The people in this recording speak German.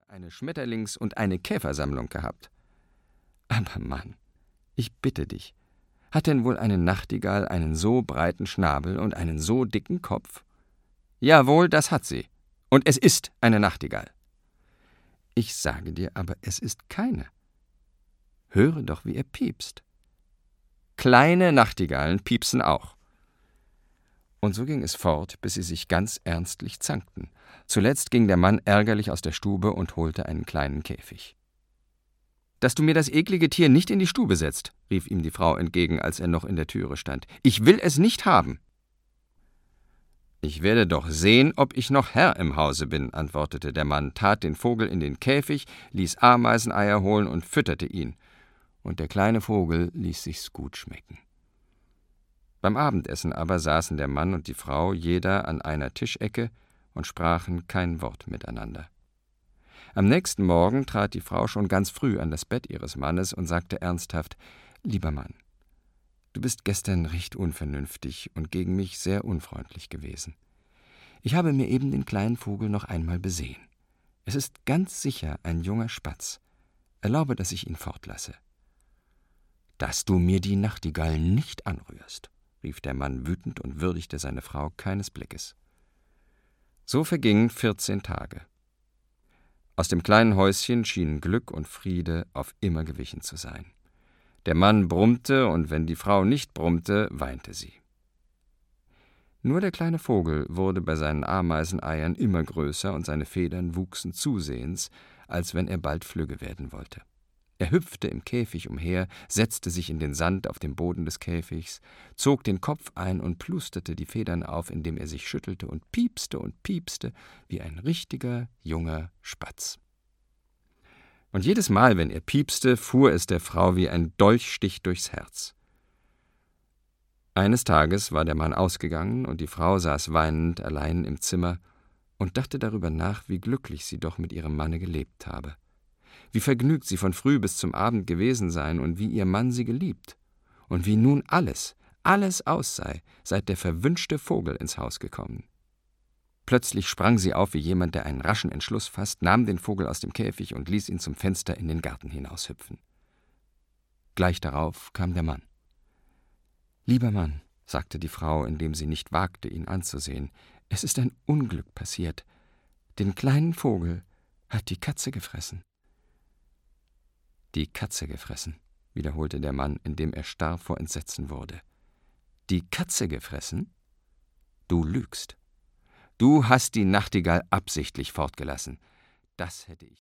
eine Schmetterlings- und eine Käfersammlung gehabt. Aber Mann, ich bitte dich, hat denn wohl eine Nachtigall einen so breiten Schnabel und einen so dicken Kopf? Jawohl, das hat sie. Und es ist eine Nachtigall. Ich sage dir aber, es ist keine. Höre doch, wie er piepst. Kleine Nachtigallen piepsen auch. Und so ging es fort, bis sie sich ganz ernstlich zankten. Zuletzt ging der Mann ärgerlich aus der Stube und holte einen kleinen Käfig. »Dass du mir das eklige Tier nicht in die Stube setzt«, rief ihm die Frau entgegen, als er noch in der Türe stand. »Ich will es nicht haben.« »Ich werde doch sehen, ob ich noch Herr im Hause bin«, antwortete der Mann, tat den Vogel in den Käfig, ließ Ameiseneier holen und fütterte ihn. Und der kleine Vogel ließ sich's gut schmecken. Beim Abendessen aber saßen der Mann und die Frau jeder an einer Tischecke und sprachen kein Wort miteinander. Am nächsten Morgen trat die Frau schon ganz früh an das Bett ihres Mannes und sagte ernsthaft: »Lieber Mann, du bist gestern recht unvernünftig und gegen mich sehr unfreundlich gewesen. Ich habe mir eben den kleinen Vogel noch einmal besehen. Es ist ganz sicher ein junger Spatz. Erlaube, dass ich ihn fortlasse.« »Dass du mir die Nachtigall nicht anrührst«, rief der Mann wütend und würdigte seine Frau keines Blickes. So vergingen 14 Tage. Aus dem kleinen Häuschen schienen Glück und Friede auf immer gewichen zu sein. Der Mann brummte, und wenn die Frau nicht brummte, weinte sie. Nur der kleine Vogel wurde bei seinen Ameiseneiern immer größer, und seine Federn wuchsen zusehends, als wenn er bald flügge werden wollte. Er hüpfte im Käfig umher, setzte sich in den Sand auf dem Boden des Käfigs, zog den Kopf ein und plusterte die Federn auf, indem er sich schüttelte und piepste wie ein richtiger junger Spatz. Und jedes Mal, wenn er piepste, fuhr es der Frau wie ein Dolchstich durchs Herz. Eines Tages war der Mann ausgegangen, und die Frau saß weinend allein im Zimmer und dachte darüber nach, wie glücklich sie doch mit ihrem Manne gelebt habe. Wie vergnügt sie von früh bis zum Abend gewesen seien und wie ihr Mann sie geliebt. Und wie nun alles aus sei, seit der verwünschte Vogel ins Haus gekommen. Plötzlich sprang sie auf wie jemand, der einen raschen Entschluss fasst, nahm den Vogel aus dem Käfig und ließ ihn zum Fenster in den Garten hinaushüpfen. Gleich darauf kam der Mann. »Lieber Mann«, sagte die Frau, indem sie nicht wagte, ihn anzusehen, »es ist ein Unglück passiert. Den kleinen Vogel hat die Katze gefressen.« »Die Katze gefressen«, wiederholte der Mann, indem er starr vor Entsetzen wurde. »Die Katze gefressen? Du lügst. Du hast die Nachtigall absichtlich fortgelassen. Das hätte ich